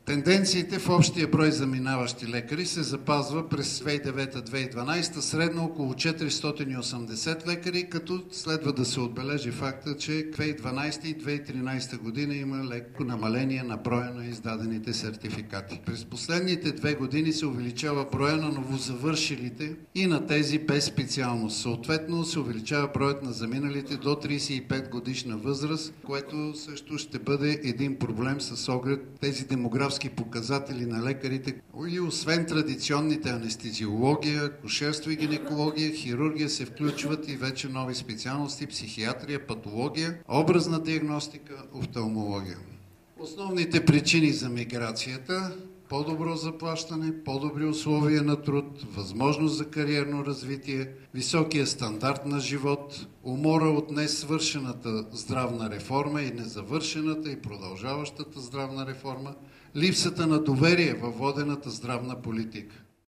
Тенденциите в общия брой заминаващи лекари се запазва през 2009-2012 средно около 480 лекари, като следва да се отбележи факта, че 2012 и 2013 година има леко намаление на броя на издадените сертификати. През последните 2 години се увеличава броя на новозавършилите и на тези без специалност. Съответно се увеличава броят на заминалите до 35 годишна възраст, което също ще бъде един проблем с оглед тези демографски показатели на лекарите. И освен традиционните анестезиология, акушерство и гинекология, хирургия се включват и вече нови специалности, психиатрия, патология, образна диагностика, офталмология. Основните причини за миграцията: по-добро заплащане, по-добри условия на труд, възможност за кариерно развитие, високия стандарт на живот, умора от несвършената здравна реформа и незавършената и продължаващата здравна реформа, липсата на доверие във водената здравна политика.